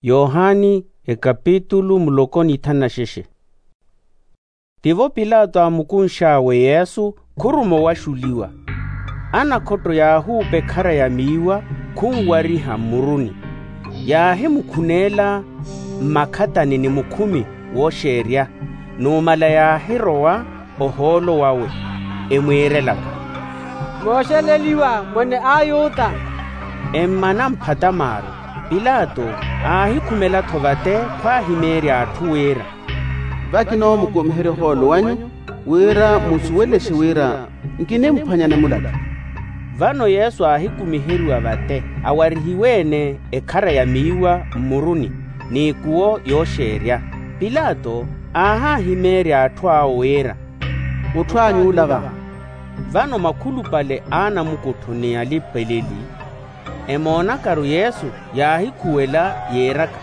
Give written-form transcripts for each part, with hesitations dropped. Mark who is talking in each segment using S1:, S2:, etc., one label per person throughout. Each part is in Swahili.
S1: Yohani ekapitulu mulokoni thana sheshe. Tivo Pilato amukunshawe Yesu kurumo washuliwa. Ana koto yahu bekhara ya miwa kungwariha muruni. Yahe mukunela makhatani ni mukumi wosheria. Numala yahe roa oholo wawe emwirelaka.
S2: Mosheleliwa mwene ayuta.
S1: Emmana mphatamaro. Pilato ahikumela thovate kwa himeri atuwera.
S3: Vakino mukomhere holo wanyu wera musuweleshe wera nkine mphanyana mulala.
S1: Vano Yesu ahikumiherwa vate awarihiwene ekhara ya miwa muruni ni kuo yosheria. Pilato aha himeri atwao wera.
S3: Utwanyu ulava.
S1: Vano makulu pale ana mukutuni alipeleli. Emona karu Yesu yahikuwela yeraka.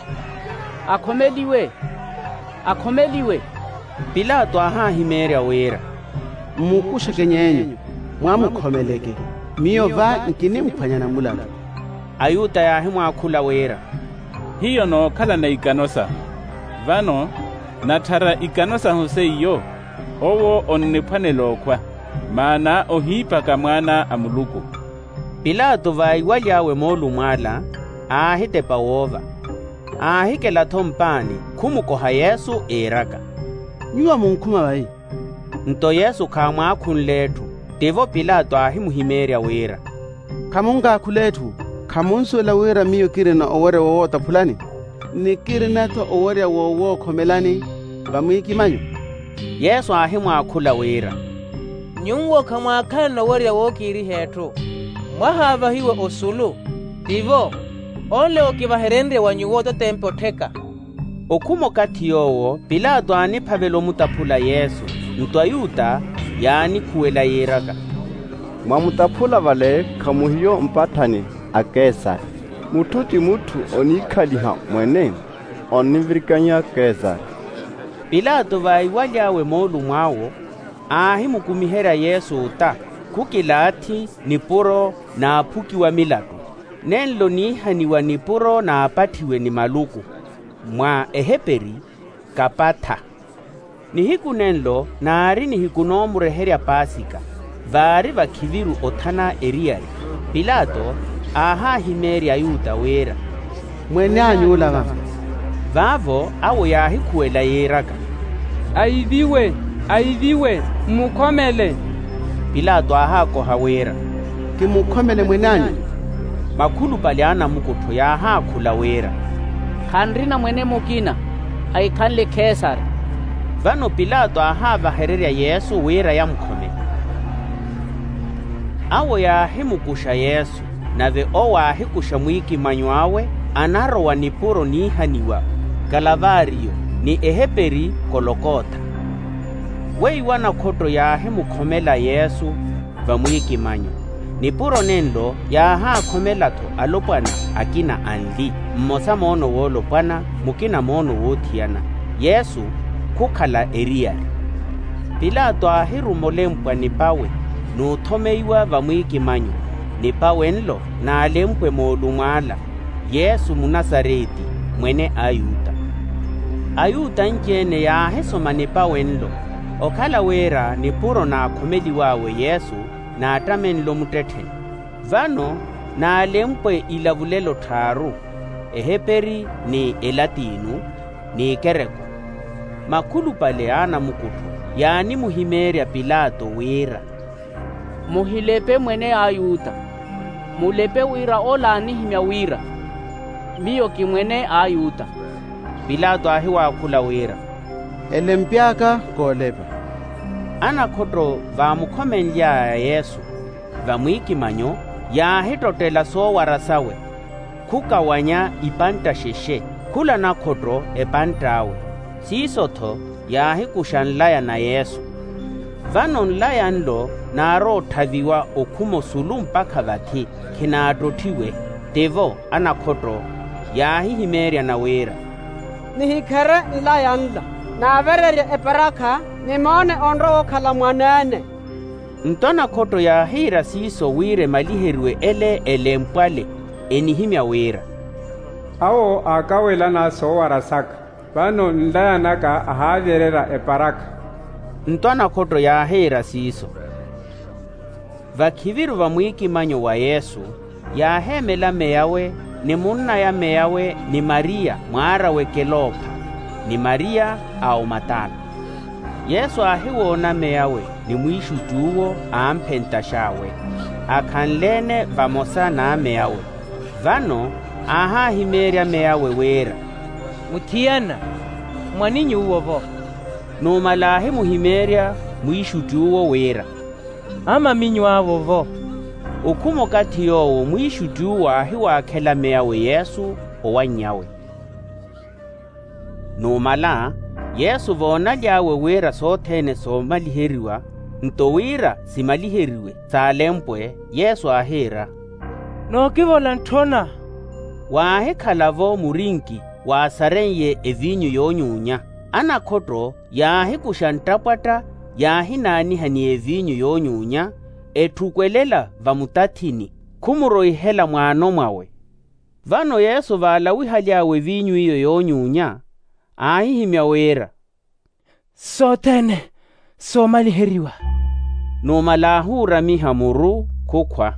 S2: Akhomeliwe.
S1: Pilato aha himeri awera.
S3: Mukushe kenyenyu mwamukhomeleke miyo va nkine mphanyana mulala.
S1: Ayuta yahimu akula wera.
S4: Hiyo no kala na ikanosa. Vano nathara ikanosa huseiyo owo onnephwanelo kwa maana ohipa kamwana amuluku.
S1: Pilato vaiwali yawe molu mwala ahite pawova. Ahikela thompani kumukoha Yesu eraka.
S3: Nyuwa munkuma vai.
S1: Nto Yesu kamwa akunletu. Tivo Pilato ahimuhimeria wera.
S3: Kamunga akuletu kamunsuela wera miyo kirina owore wowo tapulani. Ni kirina to owore wowo khomelani vamwiki manyu.
S1: Yesu ahimu akula wera.
S2: Nyungwo kamwa kana wore wo kiri hetu. Mwahava hiwe osulu. Tivo ole okivaherende wanyuwoto tempo teka.
S1: Okumo kati yowo Pilato aniphavelo mutapula Yesu. Ntwayuta yani kuwela yeraka.
S5: Mwamutapula vale kamuhiyo mpathani a Kesar. Mututi mutu onikhaliha mwene onivirikanya Kesar.
S1: Pilato vaiwali yawe molu mwawo ahimukumihera Yesu uta kukilati nipuro na apuki wa milatu. Nenlo nihaniwa nipuro na apathiwe ni maluku. Mwa eheperi kapatha. Nihiku nenlo naari nihiku nomureherya Pasika. Vari vakiviru othana eriari. Pilato aha himeri ayuta wera.
S3: Mwene anyu ulava.
S1: Vavo awo yahikuwela yeraka.
S2: Aiviwe, mukomele.
S1: Pilato aha koha wera.
S3: Kimukomele mwene anyu.
S1: Makulu pali ana mukutho yaha kula wera.
S2: Khandrina mwene mukina, aikhanle Kesar.
S1: Vano Pilato aha vahererya Yesu wera ya mkhome. Awo yahimukusha Yesu, nave owa ahikusha mwiki manywawe, anaro wa nipuro nihaniwa, Kalavario, ni eheperi Kolokota. Wei wana koto yahimukhomela Yesu vamwiki manyo. Nipuro nendo yaha khomelato alopwana akina anli. Mmosa mono wolopwana mukina mono wothiana. Yesu kukhala eriari. Pilato ahirumolempwa nipawe nuthomeiwa vamwiki manyo. Nipawe nlo na alempwe molu mwala. Yesu munasareti mwene ayuta. Ayuta njene yahesoma nipawe nlo. Okhala wera nipuro na akhomeliwawe Yesu na atamenlo mutetheni. Vano na alempwe ilavulelo tharu. Eheperi ni elatinu ni kereko. Makulu pale ana mukutu yani muhimeria Pilato wera.
S2: Muhilepe mwene ayuta. Mulepe wira ola anihimya wira. Miyo kimwene ayuta.
S1: Pilato ahiwa akula wera.
S3: Elempiaka kolepa.
S1: Ana khodro vamukhomenlya ya Yesu vamwiki manyo yahitotela so warasawe. Kukawanya ipanta sheshe kula na khodro epantawe. Sisotho yahikusha nlaya na Yesu. Vano nlaya nlo naro thaviwa okhumo sulu mpaka vathi khinatothiwe. Tevo ana khodro yahihimerya na wera.
S2: Nihikhere nlaya nla na avererya eparaka nimone onro okhala mwanene.
S1: Ntona khoto yahira siso wire maliherwe ele mpwale enihimya wera.
S6: awo akawela naso warasaka vano nlayanaka ahaverera eparaka.
S1: Ntwana khoto yahera siso. Vakhiviru va mwikimanyo wa Yesu yahemela meyawe ni munna ya meyawe ni Maria mwara we Kelopa ni Maria au Matana. Yesu ahiwona meyawe ni mwishu juwo ampenta shawe akhanlene vamosa na meyawe vano ahahimerya meyawe wera
S2: Muthiana mwaninyi uwovo
S1: numalahi muhimerya mwishu juwo wera
S2: ama minyu avovo.
S1: Ukumo kati yowo mwishu juwo ahiwakhela meyawe Yesu owanyawe. Numala Yesu vona lyawe wera sothene somaliheriwa ntowira simaliheriwe salempwe Yesu ahera
S2: Nokivola nthona
S1: wahikhalavo murinki wasarenye evinyu yonyunya anakhoto yahikusha ntapwata yahinanihani evinyu yonyunya ethukwelela vamutathini khumuroihela mwano mwawe. Vano Yesu valawiha lyawe vinyu iyo yonyunya ahihimya wera
S2: sothene somaliheriwa
S1: numalahura miha muru kukhwa.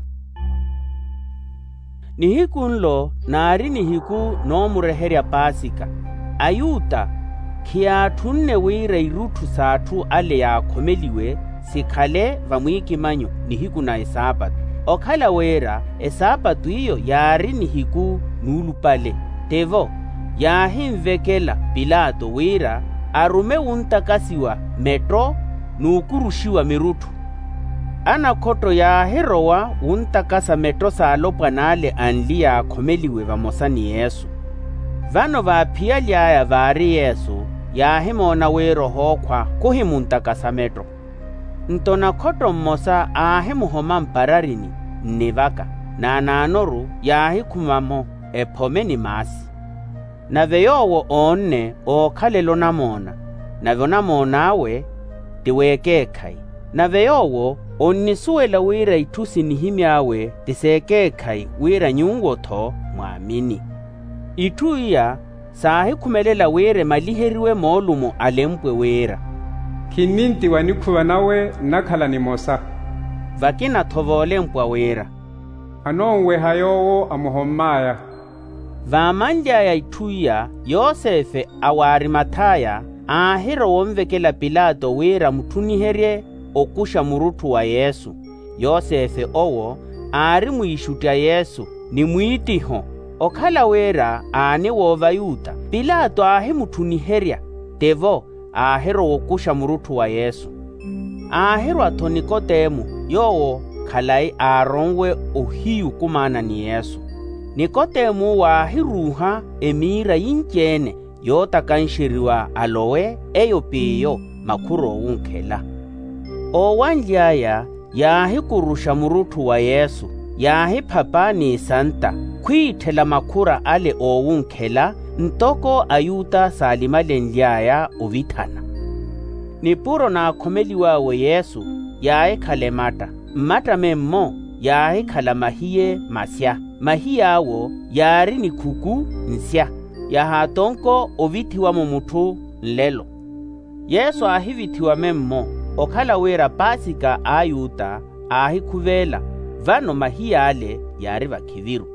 S1: Nihiku nlo nari nihiku nomureherya Pasika ayuta khiathunne wira irutu sathu ale yakhomeliwe sikhale vamwikimanyo nihiku na esabatu okhala wera esabatu iyo yari nihiku nulupale tevo yahimvekela Pilato wira arume untakasiwa metro nukurushiwa mirutu anakhoto yahirowa untakasa metro salopwa nale anli yakhomeliwe vamosani Yesu. Vano vaphiya lyaya vari Yesu yahimona wero hokhwa kuhimuntakasa metro ntona khoto mmosa ahimuhoma mpararini nnivaka na nanoru yahikhumamo ephomeni masi naveyowo onne okhalelo namona navyo namonawe tiwekekhai naveyowo onnisuwela wira ithusi nihimyawe tisekekhai wira nyungotho mwamini ithu iya sahikhumelela wire maliheriwe moolumo alempwe wera
S6: Khininti wanikhuva nawe nakhala ni mosa
S1: vakina thovole mpwa wera
S6: anonwe hayowo amuhommaya.
S1: Vamandyaya ithu iya Yosefe awari Mathaya ahiro womvekela Pilato wira muthuniherye okusha murutu wa Yesu. Yosefe owo ari mwishuta Yesu ni mwitiho okhala wera ani wovayuta Pilato ahimuthuniherya tevo ahiro wokusha murutu wa Yesu. Ahiro atho Nikodemu yowo khalai arongwe ohiyu kumana ni Yesu. Nikodemu wahiruha emira yinchene yotakanshiriwa alowe eyo piyo makhuro unkhela. Owandyaya yahikurusha murutu wa Yesu yahiphapani santa khwithela makhura ale owunkhela ntoko ayuta salimalendyaya ovithana. Nipuro nakhomeliwawe Yesu yahikhale mata memmo yahikhala mahiye masya mahiya awo yari ni khuku nsya yahatonko ovithiwa mumuthu nlelo. Yesu ahivithiwa memmo okhala wera Pasika ayuta ahikhuvela vano mahiya ale yari vakhiviru.